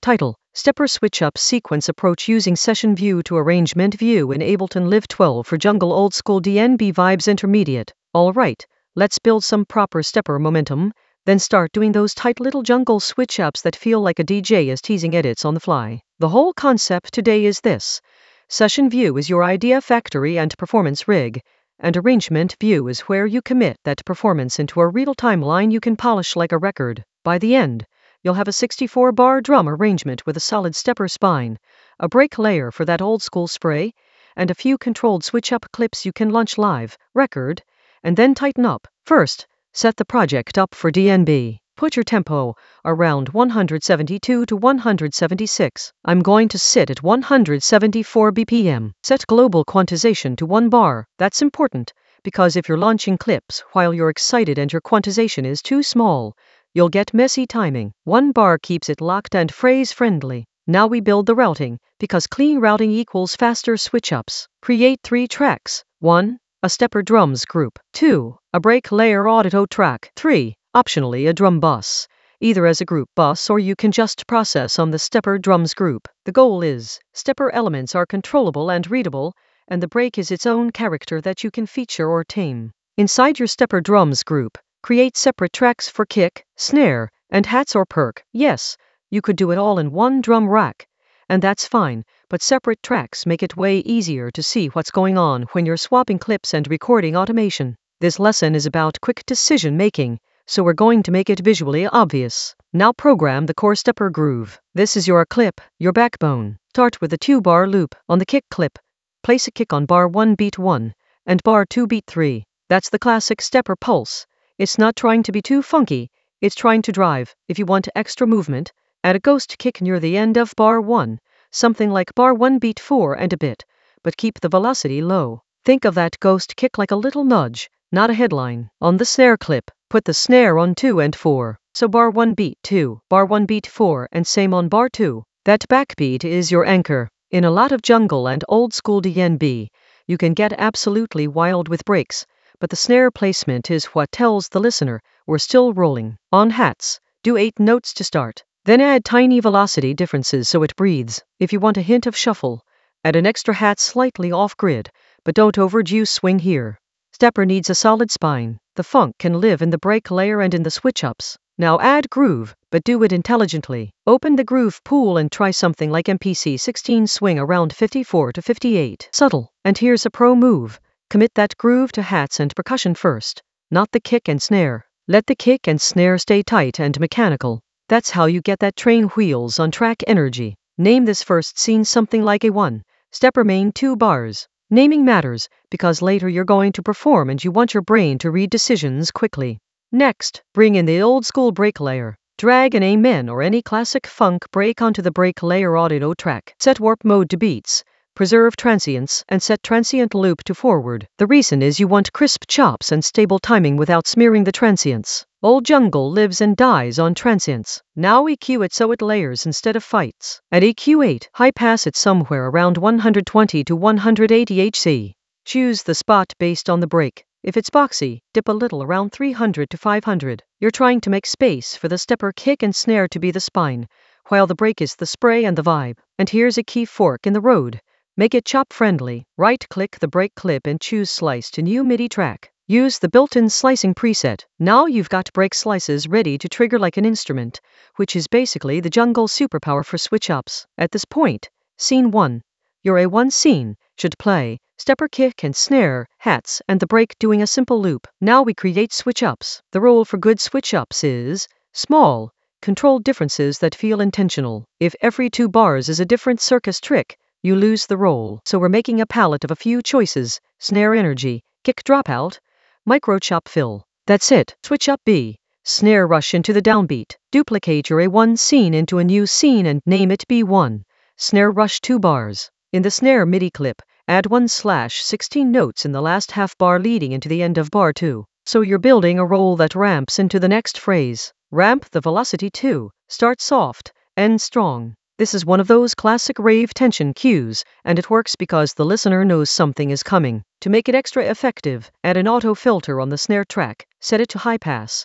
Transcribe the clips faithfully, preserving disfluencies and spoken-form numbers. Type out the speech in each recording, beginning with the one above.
Title: Stepper Switch Up Sequence Approach Using Session View to Arrangement View in Ableton Live twelve for Jungle Old School D N B Vibes Intermediate. Alright, let's build some proper stepper momentum, then start doing those tight little jungle switch ups that feel like a D J is teasing edits on the fly. The whole concept today is this: Session View is your idea factory and performance rig, and Arrangement View is where you commit that performance into a real timeline you can polish like a record. By the end, you'll have a sixty-four bar drum arrangement with a solid stepper spine, a break layer for that old school spray, and a few controlled switch up clips you can launch live, record, and then tighten up. First, set the project up for D N B. Put your tempo around one hundred seventy-two to one hundred seventy-six. I'm going to sit at one hundred seventy-four B P M. Set global quantization to one bar. That's important, because if you're launching clips while you're excited and your quantization is too small, you'll get messy timing. One bar keeps it locked and phrase friendly. Now we build the routing, because clean routing equals faster switch ups. Create three tracks. one. A stepper drums group. two. A break layer audio track. three. Optionally a drum bus, either as a group bus or you can just process on the stepper drums group. The goal is, stepper elements are controllable and readable, and the break is its own character that you can feature or tame. Inside your stepper drums group, create separate tracks for kick, snare, and hats or perk. Yes, you could do it all in one drum rack, and that's fine, but separate tracks make it way easier to see what's going on when you're swapping clips and recording automation. This lesson is about quick decision making, so we're going to make it visually obvious. Now program the core stepper groove. This is your clip, your backbone. Start with a two bar loop. On the kick clip, place a kick on bar one beat one, and bar two beat three. That's the classic stepper pulse. It's not trying to be too funky, it's trying to drive. If you want extra movement, add a ghost kick near the end of bar one, something like bar one beat four and a bit, but keep the velocity low. Think of that ghost kick like a little nudge, not a headline. On the snare clip, put the snare on two and four. So bar one beat two, bar one beat four, and same on bar two. That backbeat is your anchor. In a lot of jungle and old school D N B, you can get absolutely wild with breaks, but the snare placement is what tells the listener we're still rolling. On hats, do eight notes to start. Then add tiny velocity differences so it breathes. If you want a hint of shuffle, add an extra hat slightly off grid, but don't overdo swing here. Stepper needs a solid spine. The funk can live in the break layer and in the switch ups. Now add groove, but do it intelligently. Open the groove pool and try something like M P C sixteen swing around fifty-four to fifty-eight. Subtle. And here's a pro move. Commit that groove to hats and percussion first, not the kick and snare. Let the kick and snare stay tight and mechanical. That's how you get that train wheels on track energy. Name this first scene something like A one. Stepper main two bars. Naming matters, because later you're going to perform and you want your brain to read decisions quickly. Next, bring in the old school break layer. Drag an Amen or any classic funk break onto the break layer audio track. Set warp mode to beats, preserve transients, and set transient loop to forward. The reason is you want crisp chops and stable timing without smearing the transients. Old jungle lives and dies on transients. Now E Q it so it layers instead of fights. At E Q eight, high pass it somewhere around one hundred twenty to one hundred eighty hertz. Choose the spot based on the break. If it's boxy, dip a little around three hundred to five hundred. You're trying to make space for the stepper kick and snare to be the spine, while the break is the spray and the vibe. And here's a key fork in the road. Make it chop friendly. Right-click the break clip and choose Slice to new MIDI track. Use the built-in slicing preset. Now you've got break slices ready to trigger like an instrument, which is basically the jungle superpower for switch-ups. At this point, scene one, your A one scene, should play, stepper kick and snare, hats, and the break doing a simple loop. Now we create switch-ups. The rule for good switch-ups is small, controlled differences that feel intentional. If every two bars is a different circus trick, you lose the roll. So we're making a palette of a few choices: snare energy, kick dropout, micro chop fill. That's it. Switch up B. Snare rush into the downbeat. Duplicate your A one scene into a new scene and name it B one. Snare rush two bars. In the snare MIDI clip, add one slash sixteen notes in the last half bar leading into the end of bar two. So you're building a roll that ramps into the next phrase. Ramp the velocity too. Start soft, end strong. This is one of those classic rave tension cues, and it works because the listener knows something is coming. To make it extra effective, add an auto filter on the snare track, set it to high pass.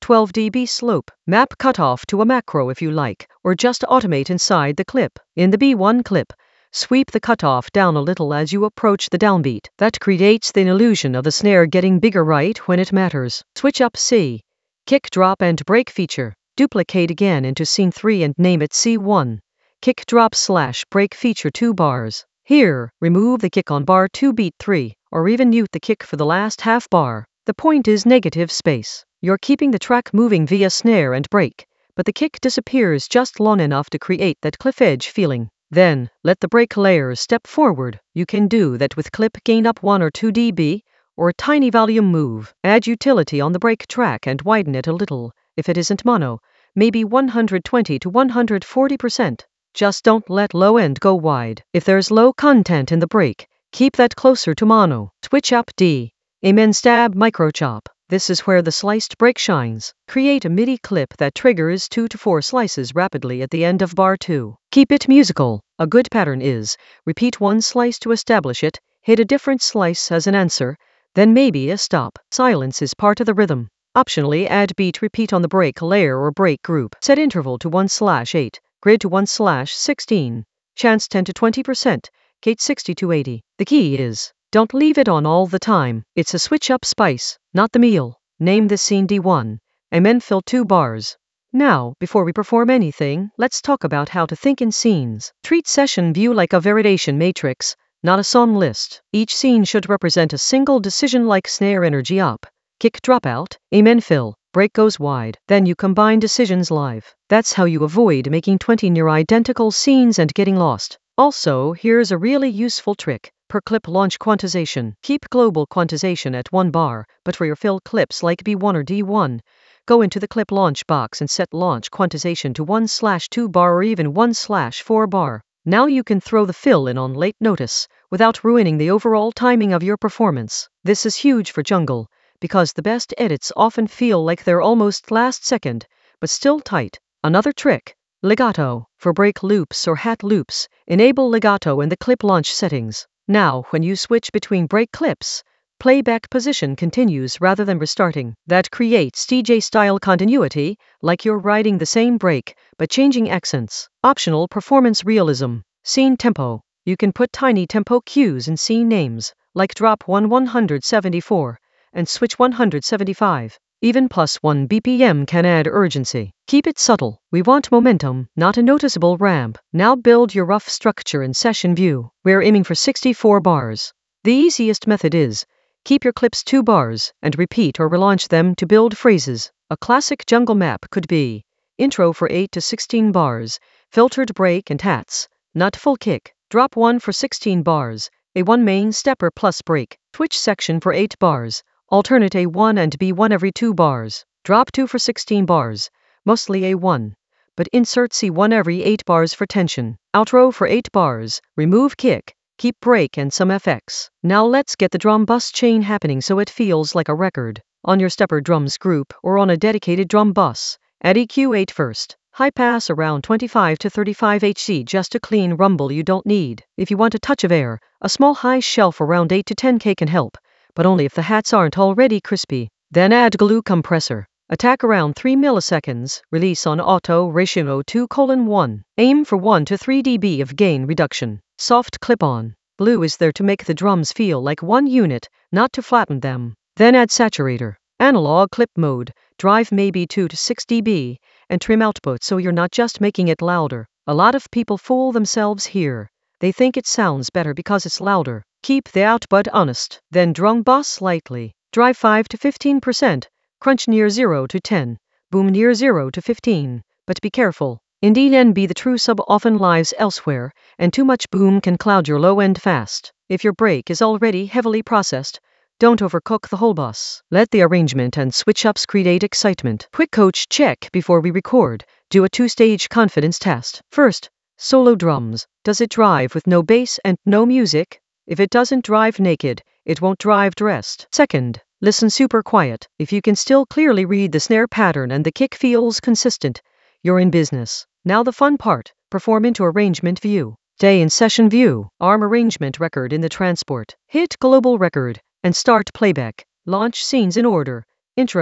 twelve decibel slope. Map cutoff to a macro if you like, or just automate inside the clip. In the B one clip, sweep the cutoff down a little as you approach the downbeat. That creates the illusion of the snare getting bigger right when it matters. Switch up C. Kick, drop, and break feature. Duplicate again into scene three and name it C one. Kick, drop, slash, break feature two bars. Here, remove the kick on bar two beat three, or even mute the kick for the last half bar. The point is negative space. You're keeping the track moving via snare and break, but the kick disappears just long enough to create that cliff edge feeling. Then, let the break layers step forward. You can do that with clip gain up one or two decibels, or a tiny volume move. Add utility on the break track and widen it a little, if it isn't mono, maybe one hundred twenty to one hundred forty percent. Just don't let low end go wide. If there's low content in the break, keep that closer to mono. Switch up D. Amen stab micro chop. This is where the sliced break shines. Create a MIDI clip that triggers two to four slices rapidly at the end of bar two. Keep it musical. A good pattern is, repeat one slice to establish it, hit a different slice as an answer, then maybe a stop. Silence is part of the rhythm. Optionally add beat repeat on the break layer or break group. Set interval to one slash eight, grid to one slash sixteen, chance ten to twenty percent, gate sixty to eighty. The key is, don't leave it on all the time. It's a switch up spice, not the meal. Name this scene D one. Amen fill two bars. Now, before we perform anything, let's talk about how to think in scenes. Treat session view like a variation matrix, not a song list. Each scene should represent a single decision like snare energy up, kick drop out, amen fill, break goes wide. Then you combine decisions live. That's how you avoid making twenty near identical scenes and getting lost. Also, here's a really useful trick. Per clip launch quantization. Keep global quantization at one bar, but for your fill clips like B one or D one, go into the clip launch box and set launch quantization to one slash two bar or even one slash four bar. Now you can throw the fill in on late notice, without ruining the overall timing of your performance. This is huge for jungle, because the best edits often feel like they're almost last second, but still tight. Another trick. Legato. For break loops or hat loops, enable legato in the clip launch settings. Now, when you switch between break clips, playback position continues rather than restarting. That creates D J-style continuity, like you're riding the same break, but changing accents. Optional performance realism. Scene tempo. You can put tiny tempo cues in scene names, like drop one one seventy-four, and switch one seventy-five. Even plus one B P M can add urgency. Keep it subtle. We want momentum, not a noticeable ramp. Now build your rough structure in session view. We're aiming for sixty-four bars. The easiest method is, keep your clips two bars, and repeat or relaunch them to build phrases. A classic jungle map could be, intro for eight to sixteen bars, filtered break and hats, not full kick, drop one for sixteen bars, A one main stepper plus break, twitch section for eight bars, alternate A one and B one every two bars, drop two for sixteen bars, mostly A one, but insert C one every eight bars for tension, outro for eight bars, remove kick, keep break and some F X. Now let's get the drum bus chain happening so it feels like a record. On your stepper drums group or on a dedicated drum bus, add E Q eight first. High pass around twenty-five to thirty-five hertz, just a clean rumble you don't need. If you want a touch of air, a small high shelf around eight to ten K can help, but only if the hats aren't already crispy. Then add glue compressor. Attack around three milliseconds, release on auto ratio two colon one. Aim for one to three decibels of gain reduction. Soft clip-on. Glue is there to make the drums feel like one unit, not to flatten them. Then add saturator. Analog clip mode, drive maybe two to six decibels, and trim output so you're not just making it louder. A lot of people fool themselves here. They think it sounds better because it's louder. Keep the output honest. Then drum bus slightly. Drive five to fifteen percent. Crunch near zero to ten. Boom near zero to fifteen. But be careful. Indeed N B the true sub often lies elsewhere, and too much boom can cloud your low end fast. If your break is already heavily processed, don't overcook the whole bus. Let the arrangement and switch-ups create excitement. Quick coach check before we record. Do a two-stage confidence test. First, solo drums. Does it drive with no bass and no music? If it doesn't drive naked, it won't drive dressed. Second, listen super quiet. If you can still clearly read the snare pattern and the kick feels consistent, you're in business. Now the fun part. Perform into arrangement view. Stay in session view. Arm arrangement record in the transport. Hit global record and start playback. Launch scenes in order. Intro,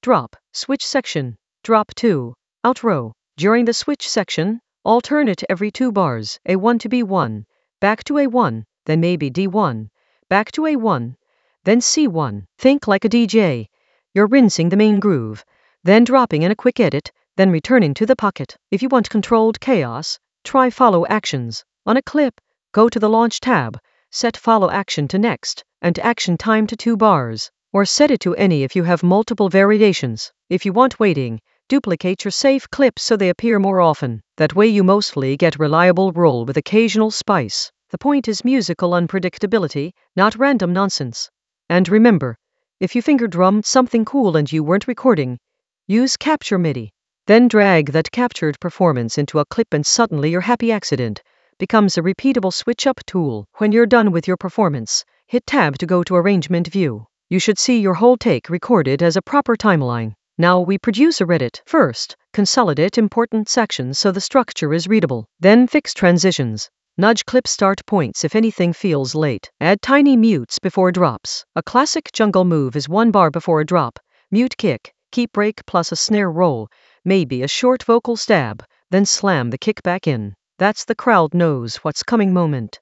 Drop. Switch section. Drop two. Outro. During the switch section, alternate every two bars, A one to B one, back to A one, then maybe D one, back to A one, then C one. Think like a D J. You're rinsing the main groove, then dropping in a quick edit, then returning to the pocket. If you want controlled chaos, try follow actions. On a clip, go to the Launch tab, set follow action to next, and action time to two bars, or set it to any if you have multiple variations. If you want waiting, duplicate your save clips so they appear more often. That way you mostly get reliable roll with occasional spice. The point is musical unpredictability, not random nonsense. And remember, if you finger drummed something cool and you weren't recording, use Capture MIDI. Then drag that captured performance into a clip and suddenly your happy accident becomes a repeatable switch-up tool. When you're done with your performance, hit Tab to go to Arrangement View. You should see your whole take recorded as a proper timeline. Now we produce a Reddit. First, consolidate important sections so the structure is readable. Then fix transitions. Nudge clip start points if anything feels late. Add tiny mutes before drops. A classic jungle move is one bar before a drop, mute kick, keep break plus a snare roll, maybe a short vocal stab, then slam the kick back in. That's the crowd knows what's coming moment.